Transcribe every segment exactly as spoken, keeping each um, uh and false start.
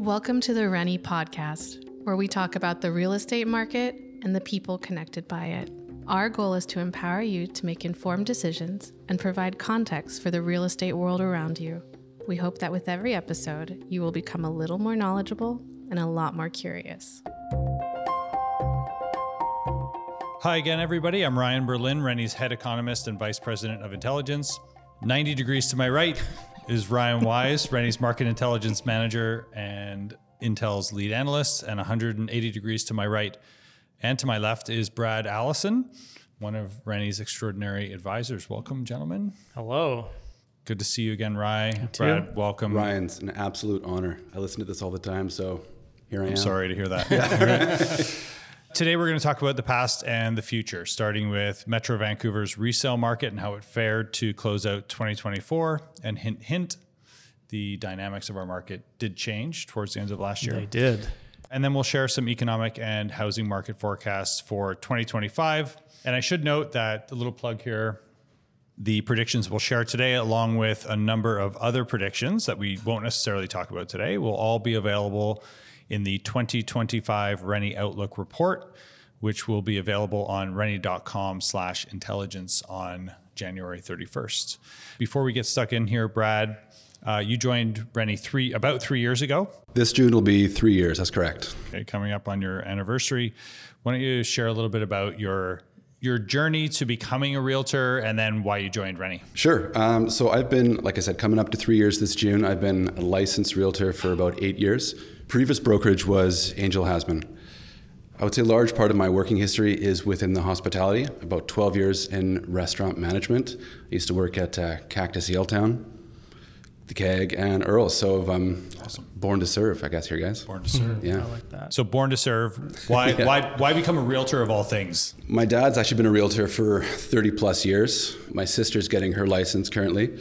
Welcome to the Rennie Podcast, where we talk about the real estate market and the people connected by it. Our goal is to empower you to make informed decisions and provide context for the real estate world around you. We hope that with every episode, you will become a little more knowledgeable and a lot more curious. Hi again, everybody. I'm Ryan Berlin, Rennie's head economist and vice president of intelligence. ninety degrees to my right is Ryan Wise, Rennie's market intelligence manager and Intel's lead analyst. And one hundred eighty degrees to my right and to my left is Brad Allison, one of Rennie's extraordinary advisors. Welcome, gentlemen. Hello. Good to see you again, Ryan. Brad, welcome. Ryan's an absolute honor. I listen to this all the time, so here I am. I'm sorry to hear that. Today, we're going to talk about the past and the future, starting with Metro Vancouver's resale market and how it fared to close out twenty twenty-four. And hint, hint, the dynamics of our market did change towards the end of last year. They did. And then we'll share some economic and housing market forecasts for twenty twenty-five. And I should note that, a little plug here, the predictions we'll share today, along with a number of other predictions that we won't necessarily talk about today, will all be available in the twenty twenty-five Rennie Outlook report, which will be available on rennie.com slash intelligence on January thirty-first. Before we get stuck in here, Brad, uh, you joined Rennie three about three years ago. This June will be three years. That's correct. Okay, coming up on your anniversary. Why don't you share a little bit about your your journey to becoming a realtor and then why you joined Rennie? Sure. Um, so I've been, like I said, coming up to three years this June. I've been a licensed realtor for about eight years. Previous brokerage was Angel Hasman. I would say a large part of my working history is within the hospitality, about twelve years in restaurant management. I used to work at uh, Cactus Yaletown, The Keg, and Earl's. So I'm awesome. Born to serve, I guess, here, guys. Born to serve. Yeah. I like that. So born to serve. Why, Yeah. why, why become a realtor of all things? My dad's actually been a realtor for thirty plus years. My sister's getting her license currently.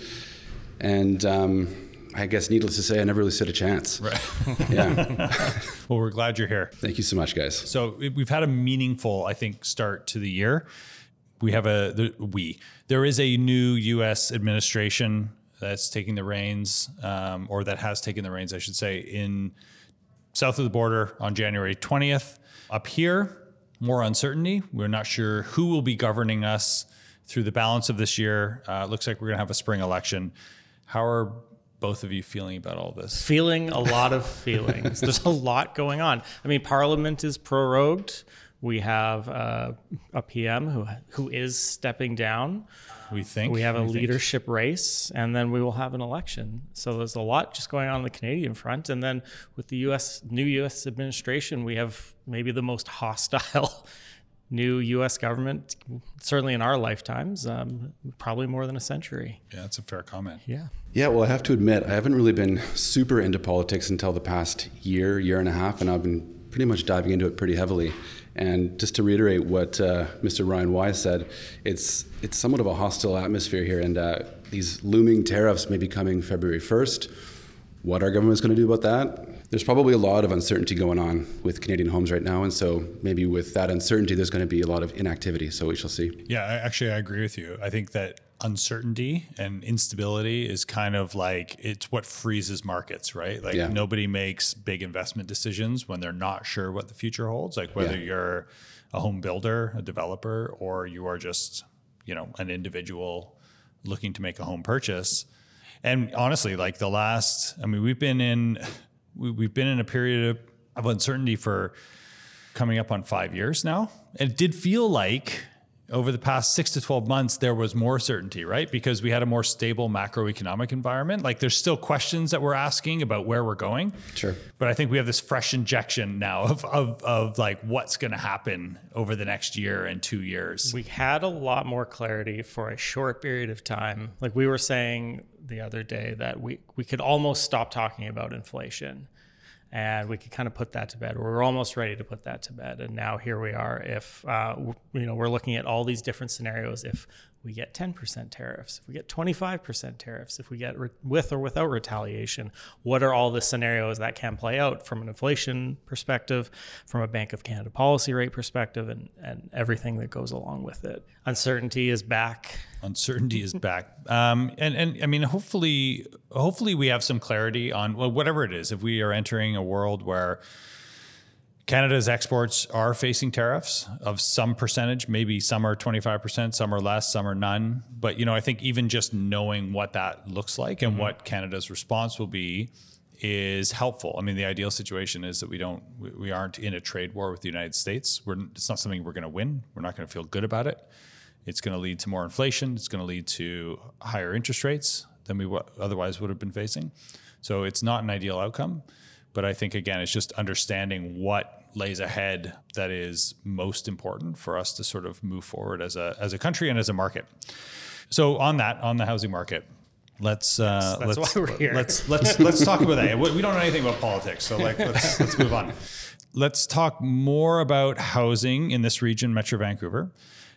And um, I guess needless to say, I never really stood a chance. Right. Yeah. Well, we're glad you're here. Thank you so much, guys. So we've had a meaningful, I think, start to the year. We have a, the, we, there is a new U S administration that's taking the reins, um, or that has taken the reins, I should say, in south of the border on January twentieth. Up here, more uncertainty. We're not sure who will be governing us through the balance of this year. Uh, it looks like we're going to have a spring election. How are both of you feeling about all this? Feeling a lot of feelings. There's a lot going on. I mean, Parliament is prorogued. We have uh, a P M who who is stepping down. We think. We have a we leadership think. race, and then we will have an election. So there's a lot just going on on the Canadian front. And then with the U S new U S administration, we have maybe the most hostile new U S government, certainly in our lifetimes, um, probably more than a century. Yeah, that's a fair comment. Yeah. Yeah, well, I have to admit, I haven't really been super into politics until the past year, year and a half, and I've been pretty much diving into it pretty heavily. And just to reiterate what uh, Mister Ryan Wise said, it's it's somewhat of a hostile atmosphere here, and uh, these looming tariffs may be coming February first. What our government's going to do about that? There's probably a lot of uncertainty going on with Canadian homes right now, and so maybe with that uncertainty, there's going to be a lot of inactivity, so we shall see. Yeah, I, actually, I agree with you. I think that uncertainty and instability is kind of like, it's what freezes markets, right? Like Yeah. nobody makes big investment decisions when they're not sure what the future holds, like whether Yeah. you're a home builder, a developer, or you are just, you know, an individual looking to make a home purchase. And honestly, like the last, I mean, we've been in, we, we've been in a period of, of uncertainty for coming up on five years now. And it did feel like over the past six to twelve months, there was more certainty, right? Because we had a more stable macroeconomic environment. Like there's still questions that we're asking about where we're going. Sure. But I think we have this fresh injection now of, of, of like what's going to happen over the next year and two years. We had a lot more clarity for a short period of time. Like we were saying the other day that we, we could almost stop talking about inflation and we could kind of put that to bed. We were almost ready to put that to bed. And now here we are. If, uh, you know, we're looking at all these different scenarios. If we get ten percent tariffs, if we get twenty-five percent tariffs, if we get re- with or without retaliation, what are all the scenarios that can play out from an inflation perspective, from a Bank of Canada policy rate perspective, and, and everything that goes along with it. Uncertainty is back. Uncertainty is back. Um, and, and I mean, hopefully, hopefully we have some clarity on, well, whatever it is. If we are entering a world where Canada's exports are facing tariffs of some percentage, maybe some are twenty-five percent, some are less, some are none. But, you know, I think even just knowing what that looks like and mm-hmm. what Canada's response will be is helpful. I mean, the ideal situation is that we don't, we, we aren't in a trade war with the United States. We're, it's not something we're going to win. We're not going to feel good about it. It's going to lead to more inflation. It's going to lead to higher interest rates than we w- otherwise would have been facing. So it's not an ideal outcome. But I think, again, it's just understanding what lays ahead that is most important for us to sort of move forward as a as a country and as a market. So on that, on the housing market, let's uh, that's let's why we're here. let's let's let's talk about that. We don't know anything about politics, so like let's let's move on. Let's talk more about housing in this region, Metro Vancouver,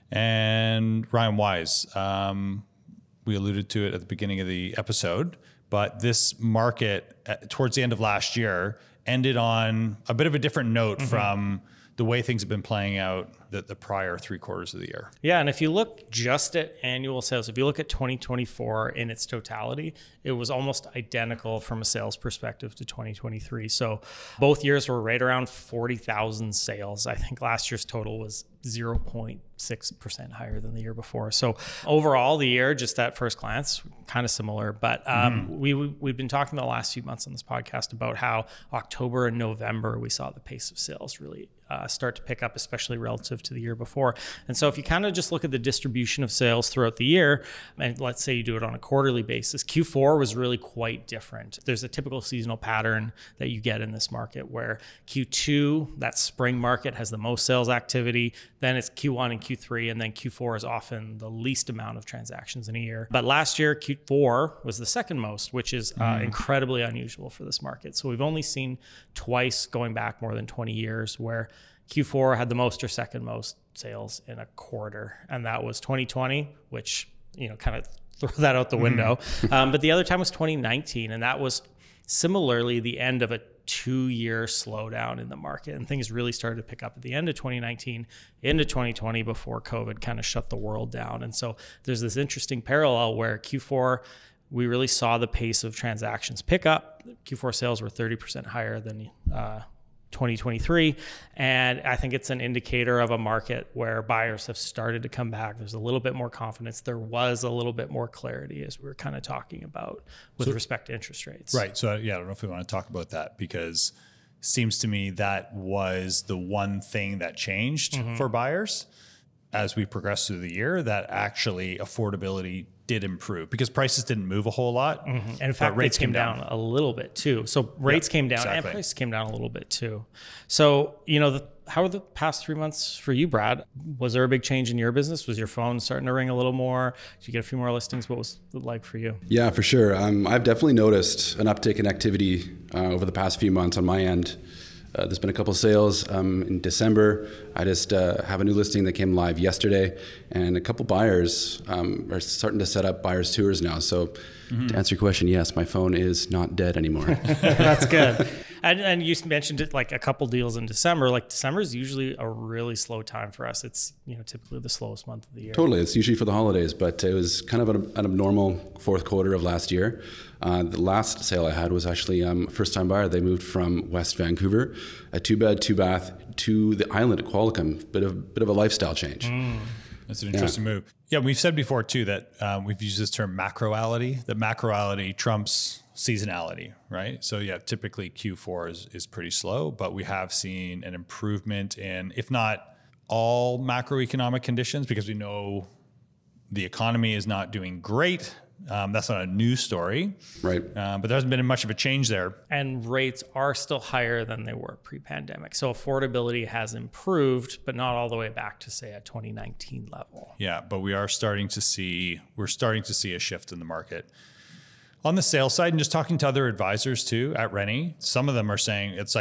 and Ryan Wise. Um, we alluded to it at the beginning of the episode. But this market, uh, towards the end of last year, ended on a bit of a different note mm-hmm. from the way things have been playing out the, the prior three quarters of the year. Yeah, and if you look just at annual sales, if you look at twenty twenty-four in its totality, it was almost identical from a sales perspective to twenty twenty-three. So both years were right around forty thousand sales. I think last year's total was zero point six percent higher than the year before. So overall, the year, just at first glance, kind of similar. But um, mm-hmm. we, we've been talking the last few months on this podcast about how October and November, we saw the pace of sales really uh, start to pick up, especially relative to the year before. And so if you kind of just look at the distribution of sales throughout the year, and let's say you do it on a quarterly basis, Q four was really quite different. There's a typical seasonal pattern that you get in this market where Q two, that spring market, has the most sales activity. Then it's Q one and Q three, and then Q four is often the least amount of transactions in a year. But last year, Q four was the second most, which is uh, mm. incredibly unusual for this market. So we've only seen twice going back more than twenty years where Q four had the most or second most sales in a quarter. And that was twenty twenty, which, you know, kind of throw that out the window. Mm. Um, but the other time was twenty nineteen, and that was similarly the end of a two-year slowdown in the market, and things really started to pick up at the end of twenty nineteen into twenty twenty before COVID kind of shut the world down. And so there's this interesting parallel where Q four, we really saw the pace of transactions pick up. Q four sales were thirty percent higher than uh, twenty twenty-three. And I think it's an indicator of a market where buyers have started to come back. There's a little bit more confidence. There was a little bit more clarity, as we were kind of talking about with so, respect to interest rates. Right. So yeah, I don't know if we want to talk about that, because it seems to me that was the one thing that changed mm-hmm. for buyers as we progressed through the year, that actually affordability did improve because prices didn't move a whole lot. Mm-hmm. And in fact, rates came, came down. down a little bit too. So rates yep, came down exactly. and prices came down a little bit too. So, you know, the, how were the past three months for you, Brad? Was there a big change in your business? Was your phone starting to ring a little more? Did you get a few more listings? What was it like for you? Yeah, for sure. Um, I've definitely noticed an uptick in activity uh, over the past few months on my end. Uh, there's been a couple of sales um, in December. I just uh, have a new listing that came live yesterday, and a couple buyers um, are starting to set up buyers tours now. So mm-hmm. to answer your question, yes, my phone is not dead anymore. That's good. And, and you mentioned it, like a couple deals in December. Like December is usually a really slow time for us. It's, you know, typically the slowest month of the year. Totally. It's usually for the holidays, but it was kind of an, an abnormal fourth quarter of last year. Uh, the last sale I had was actually um, a first-time buyer. They moved from West Vancouver, a two-bed, two-bath, to the island at Qualicum. Bit of bit of a lifestyle change. Mm. That's an interesting yeah. move. Yeah, we've said before too that um, we've used this term macroality. That macroality trumps seasonality, right? So yeah, typically Q four is, is pretty slow, but we have seen an improvement in, if not all macroeconomic conditions, because we know the economy is not doing great. Um, that's not a news story. Right. Um, but there hasn't been much of a change there. And rates are still higher than they were pre-pandemic. So affordability has improved, but not all the way back to, say, a twenty nineteen level. Yeah, but we are starting to see, we're starting to see a shift in the market. On the sales side, and just talking to other advisors too at Rennie, some of them are saying it's like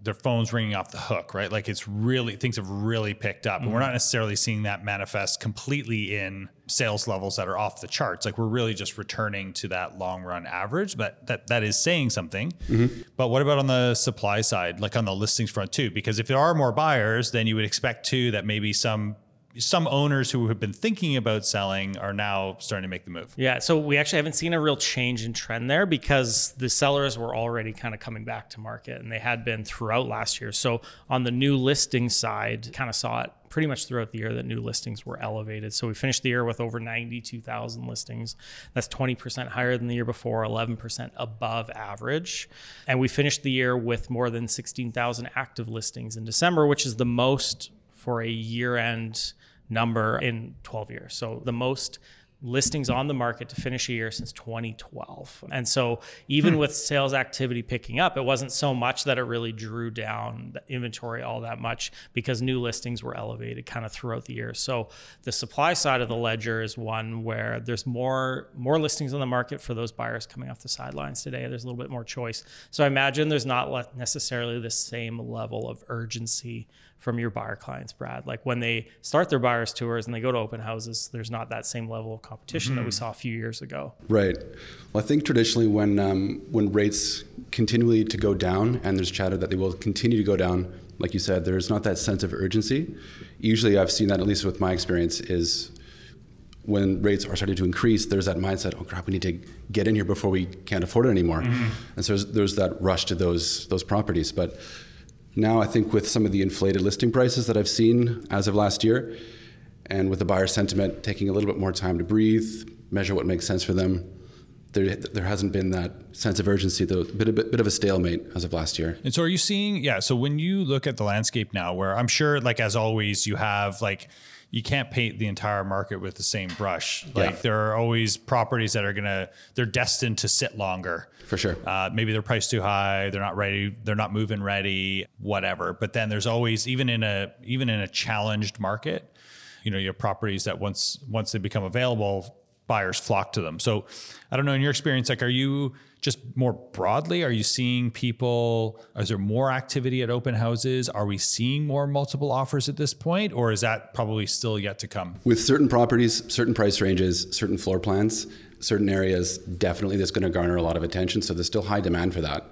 their phone's ringing off the hook, right? Like it's really, things have really picked up. Mm-hmm. And we're not necessarily seeing that manifest completely in sales levels that are off the charts. Like we're really just returning to that long run average, but that, that is saying something. Mm-hmm. But what about on the supply side, like on the listings front too? Because if there are more buyers, then you would expect too that maybe some some owners who have been thinking about selling are now starting to make the move. Yeah, so we actually haven't seen a real change in trend there because the sellers were already kind of coming back to market, and they had been throughout last year. So on the new listing side, kind of saw it pretty much throughout the year that new listings were elevated. So we finished the year with over ninety-two thousand listings. That's twenty percent higher than the year before, eleven percent above average. And we finished the year with more than sixteen thousand active listings in December, which is the most for a year-end number in twelve years. So the most listings on the market to finish a year since twenty twelve. And so even hmm. with sales activity picking up, it wasn't so much that it really drew down the inventory all that much because new listings were elevated kind of throughout the year. So the supply side of the ledger is one where there's more more listings on the market for those buyers coming off the sidelines today. There's a little bit more choice. So I imagine there's not necessarily the same level of urgency from your buyer clients, Brad. Like when they start their buyers tours and they go to open houses, there's not that same level of competition mm-hmm. that we saw a few years ago. Right. Well, I think traditionally when um, when rates continually to go down and there's chatter that they will continue to go down, like you said, there's not that sense of urgency. Usually I've seen that, at least with my experience, is when rates are starting to increase, there's that mindset, oh crap, we need to get in here before we can't afford it anymore. Mm-hmm. And so there's, there's that rush to those those properties. But now I think with some of the inflated listing prices that I've seen as of last year, and with the buyer sentiment taking a little bit more time to breathe, measure what makes sense for them, there there hasn't been that sense of urgency, though, a bit, a bit, bit of a stalemate as of last year. And so are you seeing, yeah, so when you look at the landscape now, where I'm sure, like as always, you have like, you can't paint the entire market with the same brush. Like yeah. there are always properties that are gonna, they're destined to sit longer. For sure. Uh, maybe they're priced too high. They're not ready. They're not move-in ready, whatever. But then there's always, even in a, even in a challenged market, you know, you have properties that once, once they become available, buyers flock to them. So I don't know, in your experience, like, are you just more broadly, are you seeing people, is there more activity at open houses? Are we seeing more multiple offers at this point? Or is that probably still yet to come? With certain properties, certain price ranges, certain floor plans, certain areas, definitely that's going to garner a lot of attention. So there's still high demand for that.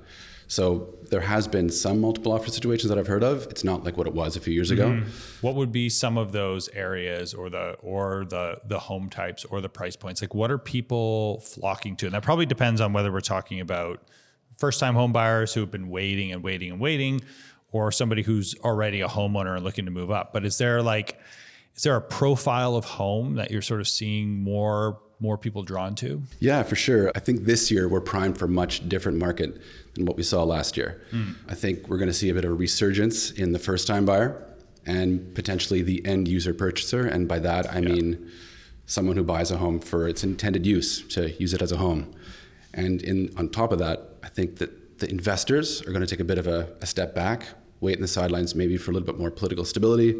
So there has been some multiple offer situations that I've heard of. It's not like what it was a few years ago. Mm-hmm. What would be some of those areas or the or the the home types or the price points? Like what are people flocking to? And that probably depends on whether we're talking about first-time home buyers who have been waiting and waiting and waiting, or somebody who's already a homeowner and looking to move up. But is there like, is there a profile of home that you're sort of seeing more more people drawn to? Yeah, for sure. I think this year we're primed for a much different market than what we saw last year. Mm. I think we're going to see a bit of a resurgence in the first-time buyer and potentially the end user purchaser. And by that, I yeah. mean someone who buys a home for its intended use, to use it as a home. And in on top of that, I think that the investors are going to take a bit of a, a step back, wait in the sidelines maybe for a little bit more political stability.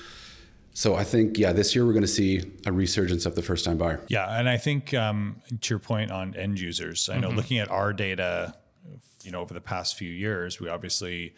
So I think, yeah, this year we're going to see a resurgence of the first-time buyer. Yeah, and I think um, to your point on end users, I know mm-hmm. looking at our data, you know, over the past few years, we obviously,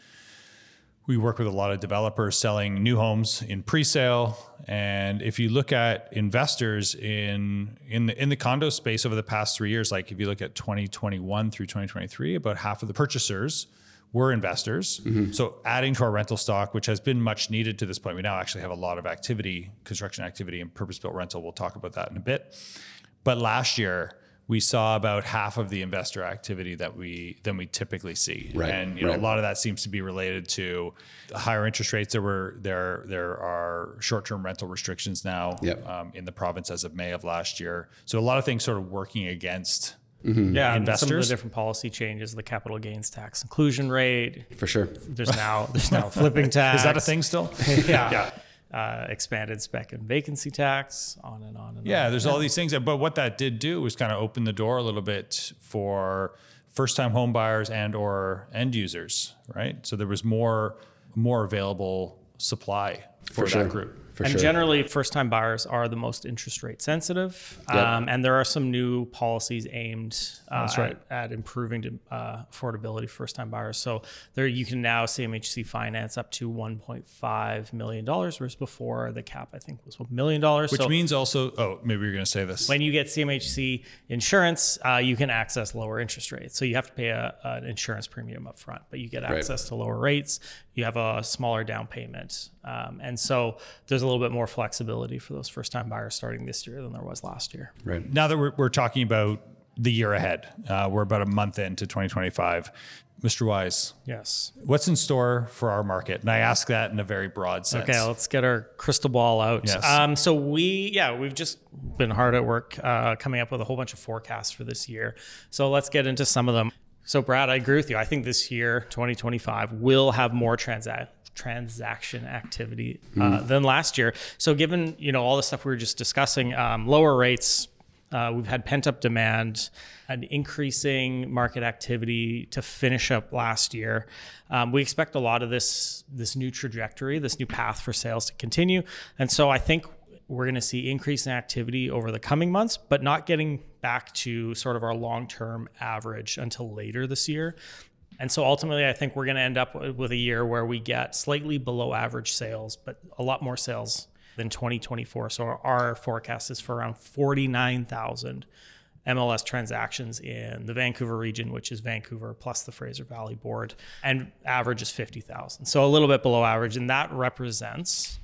we work with a lot of developers selling new homes in pre-sale. And if you look at investors in in the in the condo space over the past three years, like if you look at twenty twenty-one through twenty twenty-three, about half of the purchasers were investors. Mm-hmm. So adding to our rental stock, which has been much needed to this point. We now actually have a lot of activity, construction activity and purpose-built rental. We'll talk about that in a bit. But last year, we saw about half of the investor activity that we than we typically see. Right, and you know, right. a lot of that seems to be related to higher interest rates. There were there there are short-term rental restrictions now yep. um, in the province as of May of last year. So a lot of things sort of working against Mm-hmm. Yeah, investors. Some of the different policy changes, the capital gains tax inclusion rate. For sure. There's now there's now flipping tax. Is that a thing still? yeah. yeah. Uh, expanded spec and vacancy tax, on and on and yeah, on. Yeah, there's all these things. But what that did do was kind of open the door a little bit for first-time home buyers and or end users, right? So there was more more available supply for, for that sure. group. For and sure. generally, first-time buyers are the most interest rate sensitive, Yep. um, and there are some new policies aimed uh, That's right. at, at improving to, uh, affordability for first-time buyers. So there, you can now C M H C finance up to one point five million dollars, whereas before the cap I think was one million dollars. Which so means also, oh, maybe you're going to say this. when you get C M H C insurance, uh, you can access lower interest rates. So you have to pay a, an insurance premium up front, but you get access to lower rates. You have a smaller down payment. Um, and so there's a little bit more flexibility for those first-time buyers starting this year than there was last year. Right. Now that we're, we're talking about the year ahead, uh, we're about a month into twenty twenty-five. Mister Wise, Yes. what's in store for our market? And I ask that in a very broad sense. Okay, let's get our crystal ball out. Yes. Um, so we, yeah, we've just been hard at work uh, coming up with a whole bunch of forecasts for this year. So let's get into some of them. So Brad, I agree with you. I think this year, twenty twenty-five, will have more transa- transaction activity uh, mm. than last year. So given, you know, all the stuff we were just discussing, um, lower rates, uh, we've had pent-up demand, an increasing market activity to finish up last year. Um, we expect a lot of this, this new trajectory, this new path for sales to continue. And so I think we're going to see increase in activity over the coming months, but not getting back to sort of our long-term average until later this year. And so ultimately, I think we're going to end up with a year where we get slightly below average sales, but a lot more sales than twenty twenty-four. So our forecast is for around forty-nine thousand M L S transactions in the Vancouver region, which is Vancouver plus the Fraser Valley Board, and average is fifty thousand. So a little bit below average, and that represents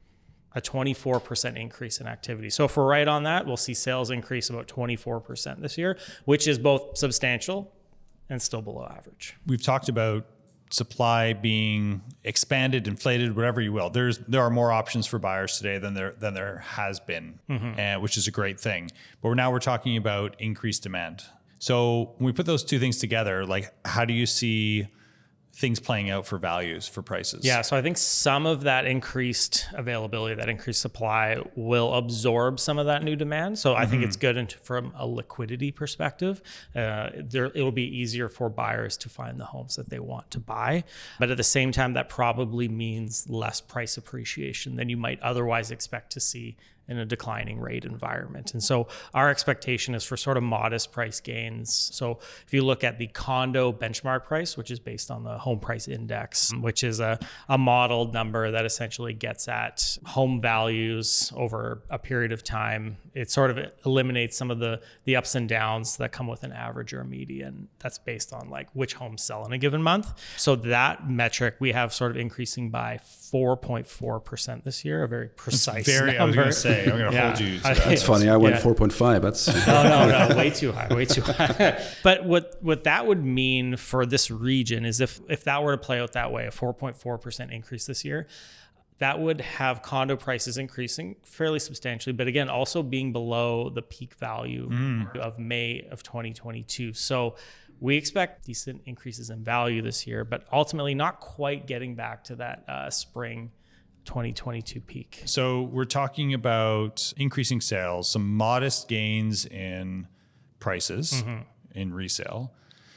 a twenty-four percent increase in activity. So if we're right on that, we'll see sales increase about twenty-four percent this year, which is both substantial and still below average. We've talked about supply being expanded, inflated, whatever you will. There's there are more options for buyers today than there than there has been, mm-hmm. and which is a great thing. But now we're talking about increased demand. So when we put those two things together, like how do you see things playing out for values, for prices? Yeah, so I think some of that increased availability, that increased supply will absorb some of that new demand. So I mm-hmm. think it's good into, from a liquidity perspective. Uh, there, it'll be easier for buyers to find the homes that they want to buy. But at the same time, that probably means less price appreciation than you might otherwise expect to see in a declining rate environment. And so our expectation is for sort of modest price gains. So if you look at the condo benchmark price, which is based on the home price index, which is a, a modeled number that essentially gets at home values over a period of time, it sort of eliminates some of the, the ups and downs that come with an average or a median. That's based on like which homes sell in a given month. So that metric we have sort of increasing by four point four percent this year, a very precise very, number. I was going to say, I'm going to Yeah. hold you to I- that. That's funny. I went Yeah. four point five. That's no, no, no, way too high, way too high. But what, what that would mean for this region is if, if that were to play out that way, a four point four percent increase this year, that would have condo prices increasing fairly substantially, but again, also being below the peak value mm. of May of twenty twenty-two. So we expect decent increases in value this year, but ultimately not quite getting back to that uh, spring twenty twenty-two peak. So we're talking about increasing sales, some modest gains in prices mm-hmm. in resale.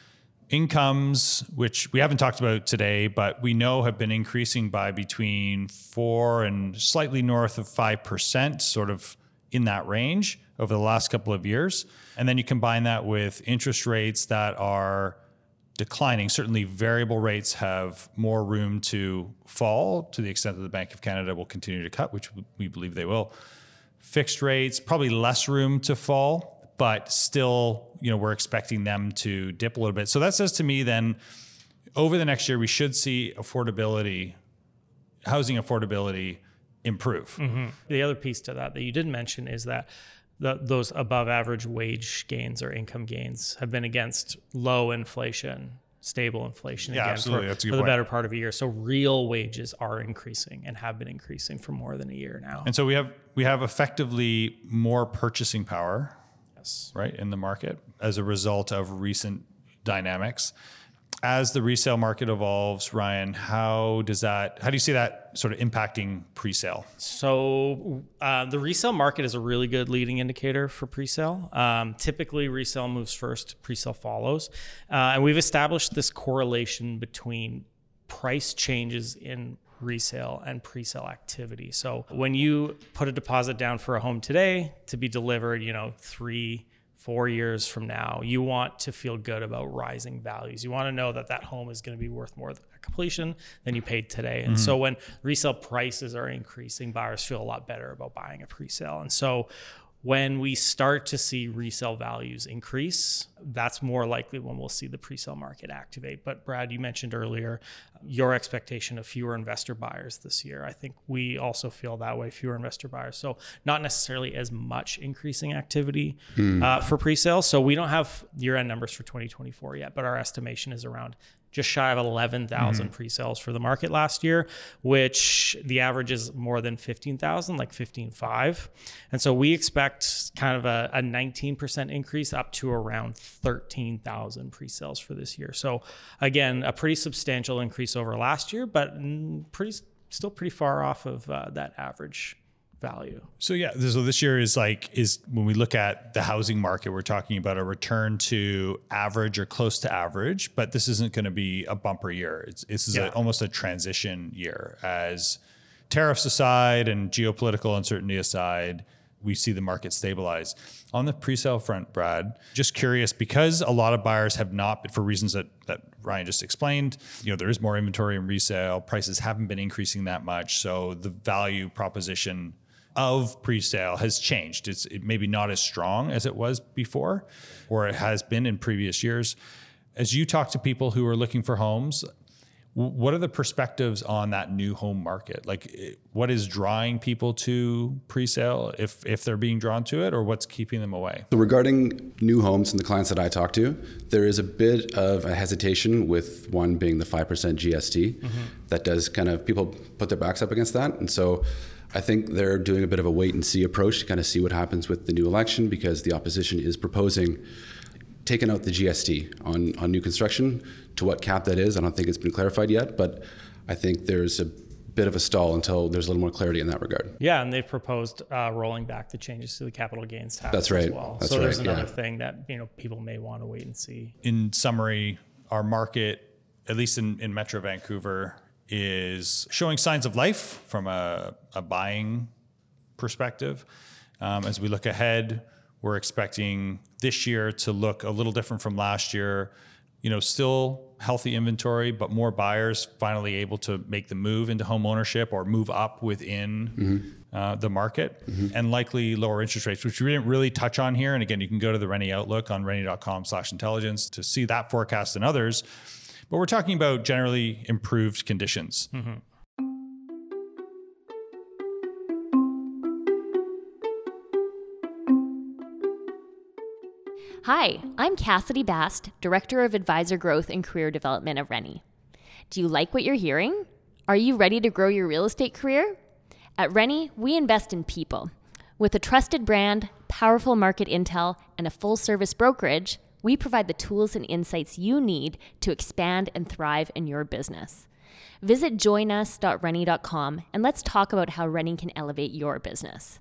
Incomes, which we haven't talked about today, but we know have been increasing by between four and slightly north of five percent, sort of in that range over the last couple of years. And then you combine that with interest rates that are declining. Certainly variable rates have more room to fall to the extent that the Bank of Canada will continue to cut, which we believe they will. Fixed rates, probably less room to fall, but still, you know, we're expecting them to dip a little bit. So that says to me then over the next year, we should see affordability, housing affordability improve. Mm-hmm. The other piece to that that you didn't mention is that the, those above average wage gains or income gains have been against low inflation, stable inflation yeah, again absolutely. for, That's a good for the point. better part of a year. So real wages are increasing and have been increasing for more than a year now. And so we have we have effectively more purchasing power, yes, right, in the market as a result of recent dynamics. As the resale market evolves, Ryan, how does that, how do you see that sort of impacting pre-sale? So uh, the resale market is a really good leading indicator for pre-sale. Um, typically, resale moves first, pre-sale follows. Uh, and we've established this correlation between price changes in resale and pre-sale activity. So when you put a deposit down for a home today to be delivered, you know, three, four years from now, you want to feel good about rising values. You want to know that that home is going to be worth more at completion than you paid today. And mm-hmm. so when resale prices are increasing, buyers feel a lot better about buying a pre-sale. And so when we start to see resale values increase, that's more likely when we'll see the pre-sale market activate. But Brad, you mentioned earlier your expectation of fewer investor buyers this year. I think we also feel that way, fewer investor buyers. So not necessarily as much increasing activity mm. uh, for pre-sale. So we don't have year-end numbers for twenty twenty-four yet, but our estimation is around just shy of eleven thousand mm-hmm. pre-sales for the market last year, which the average is more than fifteen thousand, like fifteen point five. And so we expect kind of a, a nineteen percent increase up to around thirteen thousand pre-sales for this year. So again, a pretty substantial increase over last year, but pretty still pretty far off of uh, that average value. So yeah, so this year is like, is when we look at the housing market, we're talking about a return to average or close to average, but this isn't going to be a bumper year. It's, this is yeah. a, almost a transition year. As tariffs aside and geopolitical uncertainty aside, we see the market stabilize. On the pre-sale front, Brad, just curious, because a lot of buyers have not, for reasons that, that Ryan just explained, you know, there is more inventory in resale, prices haven't been increasing that much. So the value proposition of pre-sale has changed. It's it maybe not as strong as it was before, or it has been in previous years. As you talk to people who are looking for homes, what are the perspectives on that new home market? Like, what is drawing people to pre-sale, if if they're being drawn to it, or what's keeping them away? So regarding new homes and the clients that I talk to, there is a bit of a hesitation, with one being the five percent G S T. Mm-hmm. That does kind of, people put their backs up against that. And so I think they're doing a bit of a wait and see approach to kind of see what happens with the new election, because the opposition is proposing taking out the G S T on, on new construction. To what cap that is, I don't think it's been clarified yet, but I think there's a bit of a stall until there's a little more clarity in that regard. Yeah, and they've proposed uh, rolling back the changes to the capital gains tax. That's right. As well. That's so right. there's another yeah. thing that, you know, people may want to wait and see. In summary, our market, at least in, in Metro Vancouver, is showing signs of life from a, a buying perspective. Um, as we look ahead, we're expecting this year to look a little different from last year. You know, still healthy inventory, but more buyers finally able to make the move into home ownership or move up within mm-hmm. uh, the market, mm-hmm. and likely lower interest rates, which we didn't really touch on here. And again, you can go to the Rennie Outlook on rennie.com slash intelligence to see that forecast and others. But we're talking about generally improved conditions. Mm-hmm. Hi, I'm Cassidy Bast, Director of Advisor Growth and Career Development at Rennie. Do you like what you're hearing? Are you ready to grow your real estate career? At Rennie, we invest in people. With a trusted brand, powerful market intel, and a full-service brokerage, we provide the tools and insights you need to expand and thrive in your business. Visit join us dot rennie dot com and let's talk about how Rennie can elevate your business.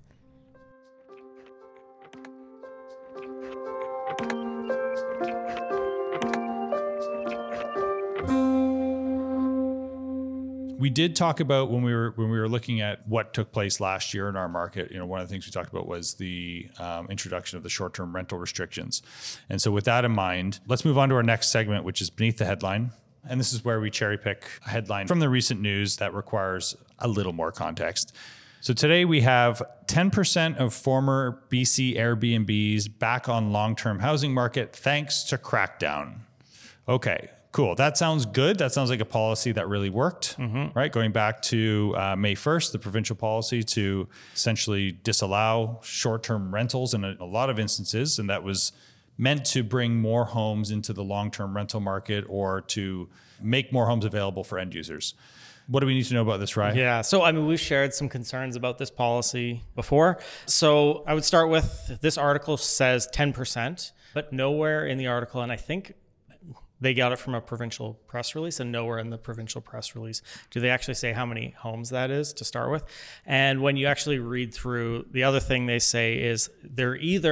We did talk about when we were when we were looking at what took place last year in our market. You know, one of the things we talked about was the um, introduction of the short-term rental restrictions. And so, with that in mind, let's move on to our next segment, which is Beneath the Headline. And this is where we cherry pick a headline from the recent news that requires a little more context. So today we have ten percent of former B C Airbnbs back on long-term housing market thanks to crackdown. Okay. Cool. That sounds good. That sounds like a policy that really worked, mm-hmm. right? Going back to uh, May first, the provincial policy to essentially disallow short-term rentals in a, a lot of instances. And that was meant to bring more homes into the long-term rental market or to make more homes available for end users. What do we need to know about this, Ryan? Yeah. So, I mean, we've shared some concerns about this policy before. So I would start with, this article says ten percent, but nowhere in the article, and I think they got it from a provincial press release, and nowhere in the provincial press release do they actually say how many homes that is to start with. And when you actually read through, the other thing they say is they're either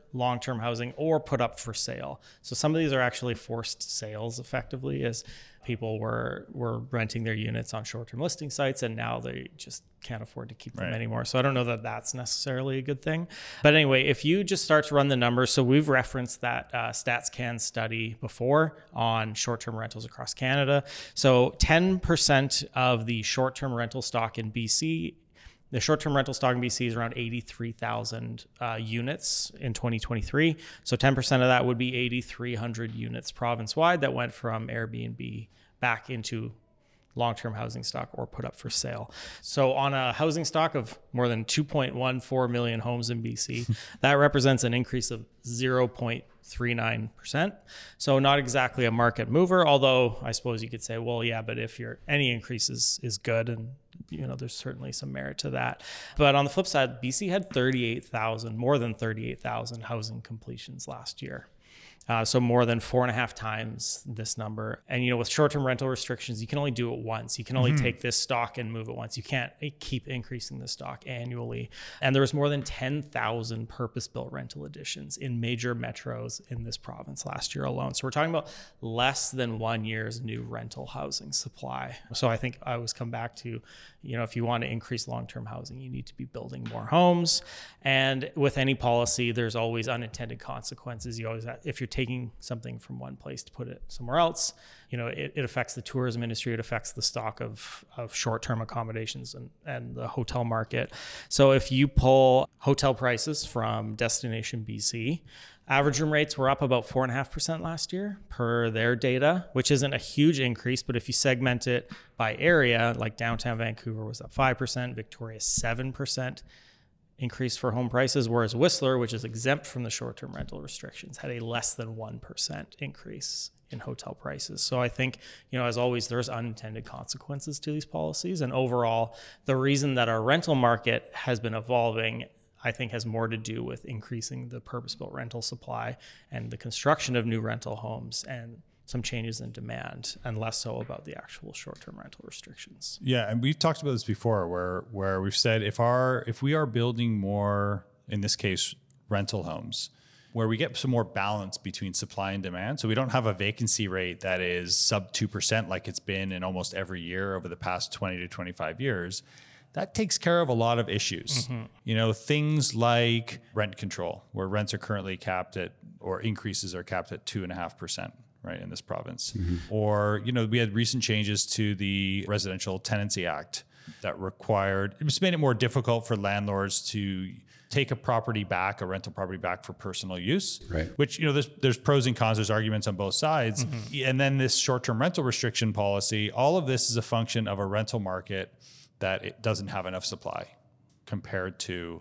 long-term housing or put up for sale. So some of these are actually forced sales effectively, as people were were renting their units on short-term listing sites, and now they just can't afford to keep them right. anymore. So I don't know that that's necessarily a good thing. But anyway, if you just start to run the numbers, so we've referenced that uh, StatsCan study before on short-term rentals across Canada. So ten percent of the short-term rental stock in B C, the short-term rental stock in B C is around eighty-three thousand uh, units in twenty twenty-three. So ten percent of that would be eighty-three hundred units province-wide that went from Airbnb back into long-term housing stock or put up for sale. So on a housing stock of more than two point one four million homes in B C, that represents an increase of zero point three nine percent. So not exactly a market mover, although I suppose you could say, well, yeah, but if you're any increase is, is good, and you know, there's certainly some merit to that. But on the flip side, B C had thirty-eight thousand, more than thirty-eight thousand housing completions last year. Uh, so more than four and a half times this number. And, you know, with short-term rental restrictions, you can only do it once. You can only mm-hmm. take this stock and move it once. You can't keep increasing the stock annually. And there was more than ten thousand purpose-built rental additions in major metros in this province last year alone. So we're talking about less than one year's new rental housing supply. So I think I always come back to, you know, if you want to increase long-term housing, you need to be building more homes. And with any policy, there's always unintended consequences. You always have, if you're taking something from one place to put it somewhere else, you know, it, it affects the tourism industry. It affects the stock of, of short-term accommodations and, and the hotel market. So if you pull hotel prices from Destination B C, average room rates were up about four and a half percent last year per their data, which isn't a huge increase. But if you segment it by area, like downtown Vancouver was up five percent, Victoria seven percent increase for home prices, whereas Whistler, which is exempt from the short-term rental restrictions, had a less than one percent increase in hotel prices. So I think, you know, as always, there's unintended consequences to these policies. And overall, the reason that our rental market has been evolving, I think, has more to do with increasing the purpose-built rental supply and the construction of new rental homes and some changes in demand, and less so about the actual short-term rental restrictions. Yeah, and we've talked about this before, where where we've said if our if we are building more, in this case, rental homes, where we get some more balance between supply and demand, so we don't have a vacancy rate that is sub two percent like it's been in almost every year over the past twenty to twenty-five years. That takes care of a lot of issues. Mm-hmm. You know, things like rent control, where rents are currently capped at, or increases are capped at two and a half percent, right, in this province. Mm-hmm. Or, you know, we had recent changes to the Residential Tenancy Act that required, it just made it more difficult for landlords to take a property back, a rental property back for personal use, right. which, you know, there's, there's pros and cons, there's arguments on both sides. Mm-hmm. And then this short-term rental restriction policy, all of this is a function of a rental market that it doesn't have enough supply compared to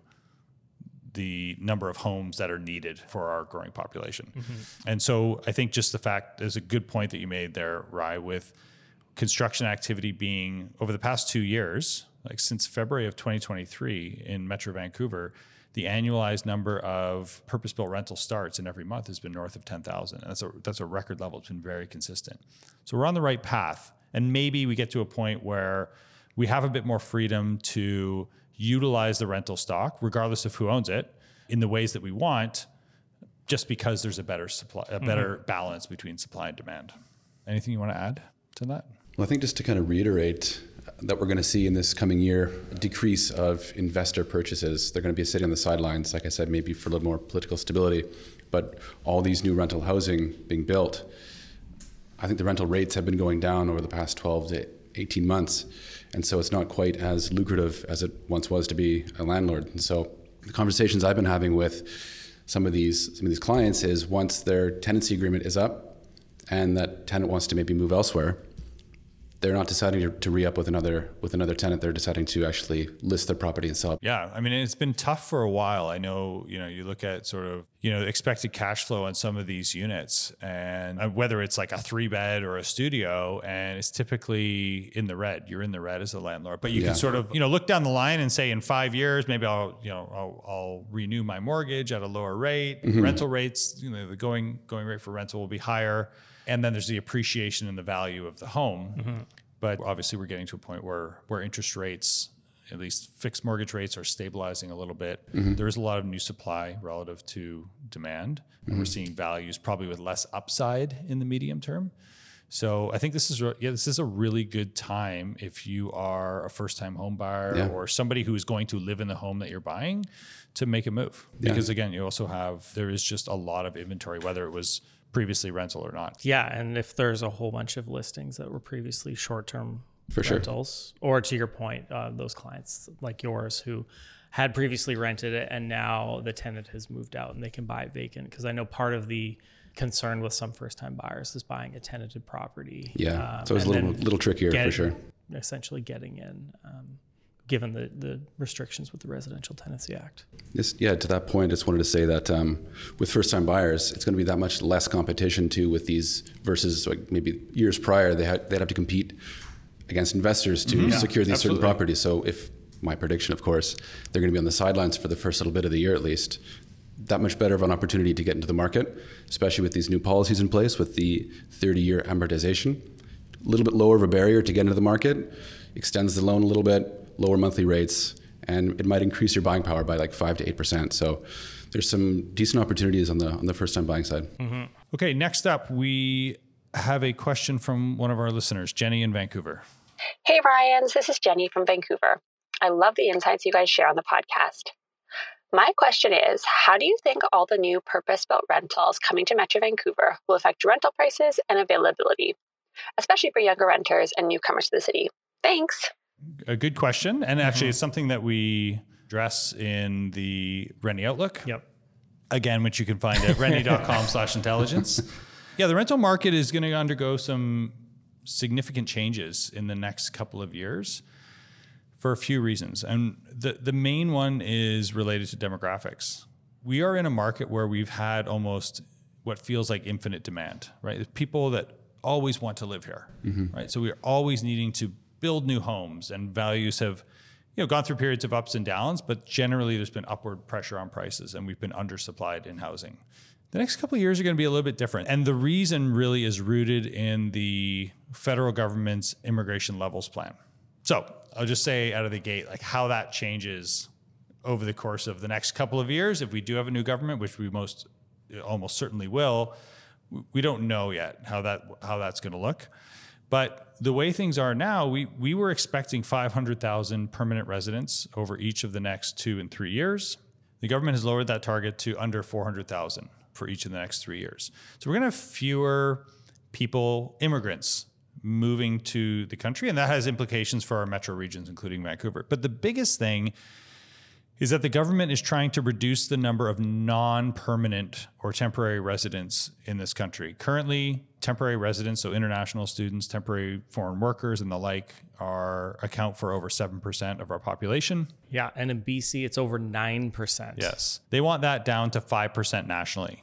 the number of homes that are needed for our growing population. Mm-hmm. And so I think just the fact, there's a good point that you made there, Rye, with construction activity being over the past two years, like since February of twenty twenty-three in Metro Vancouver, the annualized number of purpose-built rental starts in every month has been north of ten thousand. And that's a, that's a record level. It's been very consistent. So we're on the right path. And maybe we get to a point where we have a bit more freedom to utilize the rental stock, regardless of who owns it, in the ways that we want, just because there's a better supply, a better mm-hmm. balance between supply and demand. Anything you want to add to that? Well, I think just to kind of reiterate that we're going to see in this coming year a decrease of investor purchases. They're going to be sitting on the sidelines, like I said, maybe for a little more political stability. But all these new rental housing being built, I think the rental rates have been going down over the past twelve to eighteen months. And so it's not quite as lucrative as it once was to be a landlord. And so the conversations I've been having with some of these some of these clients is once their tenancy agreement is up and that tenant wants to maybe move elsewhere, they're not deciding to, to re-up with another with another tenant. They're deciding to actually list their property and sell it. Yeah, I mean, it's been tough for a while. I know, you know, you look at sort of, you know, expected cash flow on some of these units, and whether it's like a three bed or a studio, and it's typically in the red. You're in the red as a landlord, but you yeah. can sort of, you know, look down the line and say in five years, maybe I'll, you know, I'll, I'll renew my mortgage at a lower rate. Mm-hmm. Rental rates, you know, the going going rate for rental will be higher. And then there's the appreciation in the value of the home. Mm-hmm. But obviously we're getting to a point where where interest rates, at least fixed mortgage rates are stabilizing a little bit. Mm-hmm. There is a lot of new supply relative to demand. And Mm-hmm. we're seeing values probably with less upside in the medium term. So I think this is, yeah, this is a really good time if you are a first-time home buyer Yeah. or somebody who is going to live in the home that you're buying to make a move. Because again, you also have, there is just a lot of inventory, whether it was previously rental or not. Yeah, and if there's a whole bunch of listings that were previously short-term For sure. rentals, or to your point, uh, those clients like yours who had previously rented it and now the tenant has moved out and they can buy it vacant. Because I know part of the concern with some first-time buyers is buying a tenanted property. Yeah, um, so it's a and little then little trickier get- for sure. Essentially getting in, um, given the, the restrictions with the Residential Tenancy Act. This, yeah, to that point, I just wanted to say that um, with first-time buyers, it's going to be that much less competition too with these versus like maybe years prior. They had they'd have to compete against investors to Mm-hmm. secure these absolutely. certain properties. So if my prediction, of course, they're going to be on the sidelines for the first little bit of the year at least. That much better of an opportunity to get into the market, especially with these new policies in place with the thirty-year amortization. A little bit lower of a barrier to get into the market, extends the loan a little bit, lower monthly rates, and it might increase your buying power by like five to eight percent. So there's some decent opportunities on the on the first-time buying side. Mm-hmm. Okay, next up, we have a question from one of our listeners, Jenny in Vancouver. Hey, Ryan, this is Jenny from Vancouver. I love the insights you guys share on the podcast. My question is, how do you think all the new purpose-built rentals coming to Metro Vancouver will affect rental prices and availability, especially for younger renters and newcomers to the city? Thanks. A good question. And actually, it's something that we address in the Rennie Outlook. Yep. Again, which you can find at rennie.com slash intelligence. Yeah, the rental market is going to undergo some significant changes in the next couple of years for a few reasons. And the, the main one is related to demographics. We are in a market where we've had almost what feels like infinite demand, right? There's people that always want to live here, mm-hmm. right? So we're always needing to build new homes, and values have, you know, gone through periods of ups and downs, but generally there's been upward pressure on prices and we've been undersupplied in housing. The next couple of years are going to be a little bit different. And the reason really is rooted in the federal government's immigration levels plan. So I'll just say out of the gate, like how that changes over the course of the next couple of years. If we do have a new government, which we most almost certainly will, we don't know yet how that how that's going to look. But the way things are now, we we were expecting five hundred thousand permanent residents over each of the next two and three years. The government has lowered that target to under four hundred thousand for each of the next three years. So we're going to have fewer people, immigrants, moving to the country, and that has implications for our metro regions, including Vancouver. But the biggest thing is that the government is trying to reduce the number of non-permanent or temporary residents in this country. Currently, temporary residents, so international students, temporary foreign workers, and the like, are account for over seven percent of our population. Yeah, and in B C, it's over nine percent. Yes. They want that down to five percent nationally.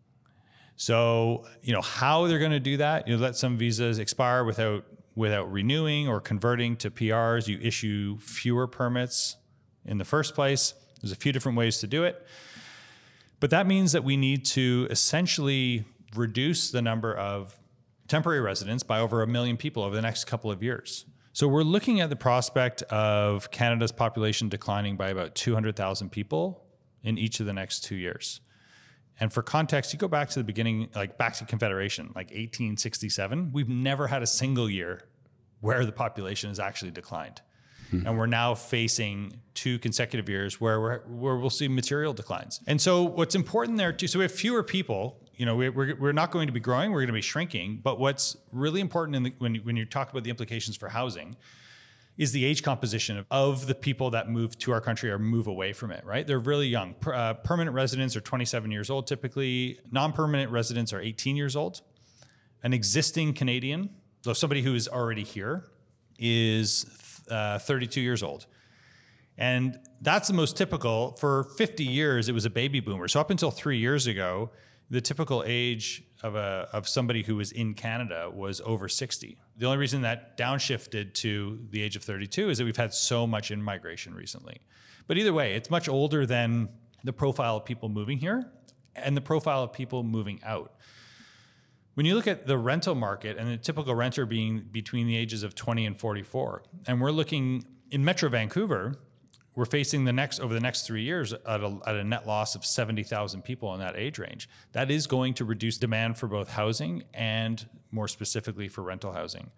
So, you know, how they're going to do that, you let some visas expire without without renewing or converting to P Rs. You issue fewer permits in the first place. There's a few different ways to do it. But that means that we need to essentially reduce the number of temporary residents by over a million people over the next couple of years. So we're looking at the prospect of Canada's population declining by about two hundred thousand people in each of the next two years. And for context, you go back to the beginning, like back to Confederation, like eighteen sixty-seven, we've never had a single year where the population has actually declined. Hmm. And we're now facing two consecutive years where we're, where we'll see material declines. And so what's important there too, so we have fewer people, you know, we're, we're not going to be growing, we're going to be shrinking. But what's really important in the, when, when you talk about the implications for housing is the age composition of, of the people that move to our country or move away from it, right? They're really young. Per, uh, permanent residents are twenty-seven years old typically. Non-permanent residents are eighteen years old. An existing Canadian, so somebody who is already here, is uh, thirty-two years old. And that's the most typical. For fifty years, it was a baby boomer. So up until three years ago, the typical age of a of somebody who was in Canada was over sixty. The only reason that downshifted to the age of thirty-two is that we've had so much in-migration recently. But either way, it's much older than the profile of people moving here and the profile of people moving out. When you look at the rental market and the typical renter being between the ages of twenty and forty-four, and we're looking In Metro Vancouver, we're facing the next over the next three years at a, at a net loss of seventy thousand people in that age range. That is going to reduce demand for both housing and more specifically for rental housing.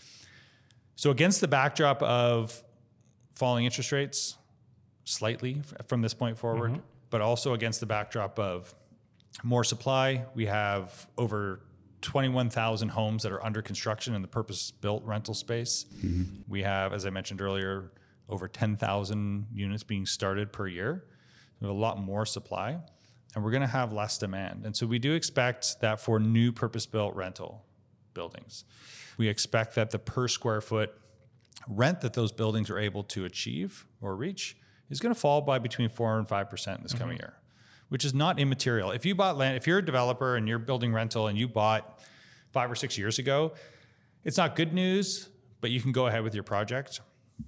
So against the backdrop of falling interest rates slightly from this point forward, mm-hmm. but also against the backdrop of more supply, we have over twenty-one thousand homes that are under construction in the purpose-built rental space. Mm-hmm. We have, as I mentioned earlier, over ten thousand units being started per year. We have a lot more supply, and we're going to have less demand. And so we do expect that for new purpose-built rental buildings, we expect that the per square foot rent that those buildings are able to achieve or reach is going to fall by between four and five percent this mm-hmm. coming year, which is not immaterial. If you bought land, if you're a developer and you're building rental and you bought five or six years ago, it's not good news, but you can go ahead with your project.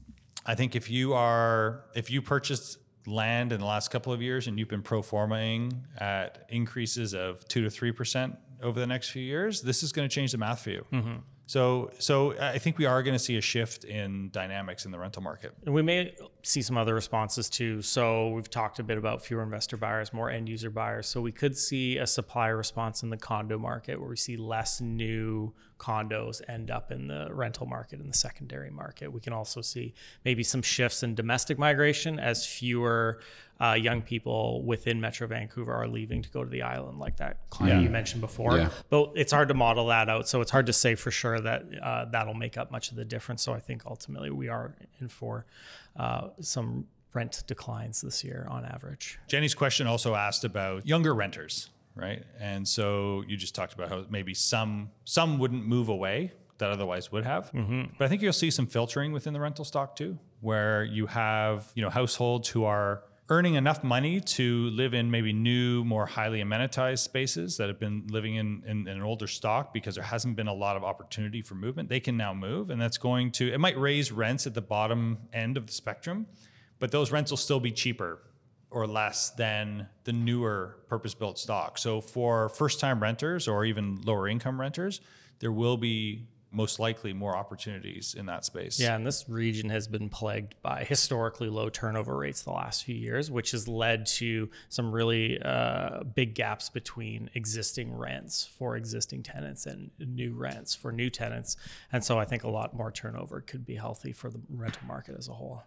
I think if you are, if you purchased land in the last couple of years and you've been pro formaing at increases of two to three percent over the next few years, this is going to change the math for you. Mm-hmm. So, so I think we are going to see a shift in dynamics in the rental market. And we may see some other responses too. So we've talked a bit about fewer investor buyers, more end user buyers. So we could see a supply response in the condo market where we see less new condos end up in the rental market, in the secondary market. We can also see maybe some shifts in domestic migration as fewer uh, young people within Metro Vancouver are leaving to go to the island, like that client yeah. you mentioned before. Yeah. But it's hard to model that out. So it's hard to say for sure that uh, that'll make up much of the difference. So I think ultimately we are in for uh, some rent declines this year on average. Jenny's question also asked about younger renters, right? And so you just talked about how maybe some some wouldn't move away that otherwise would have. Mm-hmm. But I think you'll see some filtering within the rental stock too, where you have, you know, households who are earning enough money to live in maybe new, more highly amenitized spaces that have been living in, in, in an older stock because there hasn't been a lot of opportunity for movement. They can now move, and that's going to, it might raise rents at the bottom end of the spectrum, but those rents will still be cheaper or less than the newer purpose-built stock. So for first-time renters or even lower income renters, there will be most likely more opportunities in that space. Yeah, and this region has been plagued by historically low turnover rates the last few years, which has led to some really uh, big gaps between existing rents for existing tenants and new rents for new tenants. And so I think a lot more turnover could be healthy for the rental market as a whole.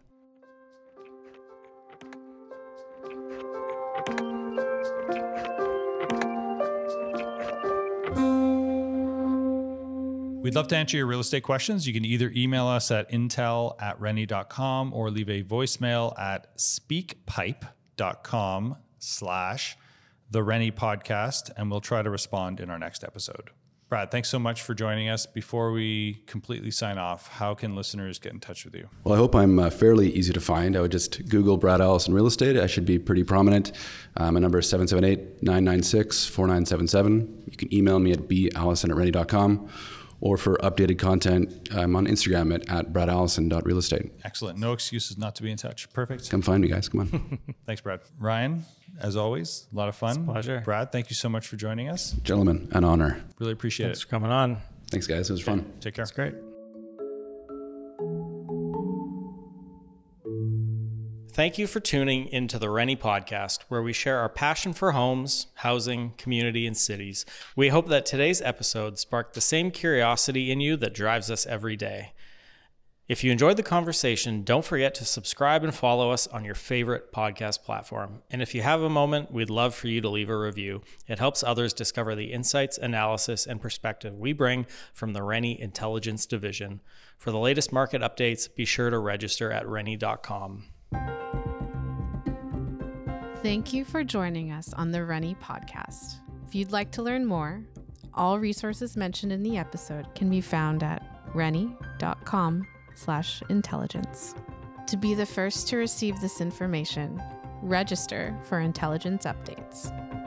We'd love to answer your real estate questions. You can either email us at intel at rennie dot com or leave a voicemail at speakpipe.com slash the Rennie podcast, and we'll try to respond in our next episode. Brad, thanks so much for joining us. Before we completely sign off, how can listeners get in touch with you? Well, I hope I'm uh, fairly easy to find. I would just Google Brad Allison Real Estate. I should be pretty prominent. Uh, my number is seven seven eight, nine nine six, four nine seven seven. You can email me at b allison at rennie dot com. Or for updated content, I'm on Instagram at, at brad allison dot real estate. Excellent. No excuses not to be in touch. Perfect. Come find me, guys. Come on. Thanks, Brad. Ryan, as always, a lot of fun. It's a pleasure. Brad, thank you so much for joining us. Gentlemen, an honor. Really appreciate Thanks it. for coming on. Thanks, guys. It was fun. Take care. It's great. Thank you for tuning into the Rennie podcast, where we share our passion for homes, housing, community, and cities. We hope that today's episode sparked the same curiosity in you that drives us every day. If you enjoyed the conversation, don't forget to subscribe and follow us on your favorite podcast platform. And if you have a moment, we'd love for you to leave a review. It helps others discover the insights, analysis, and perspective we bring from the Rennie Intelligence Division. For the latest market updates, be sure to register at rennie dot com. Thank you for joining us on the Rennie podcast. If you'd like to learn more, all resources mentioned in the episode can be found at rennie dot com slash intelligence. To be the first to receive this information, register for intelligence updates.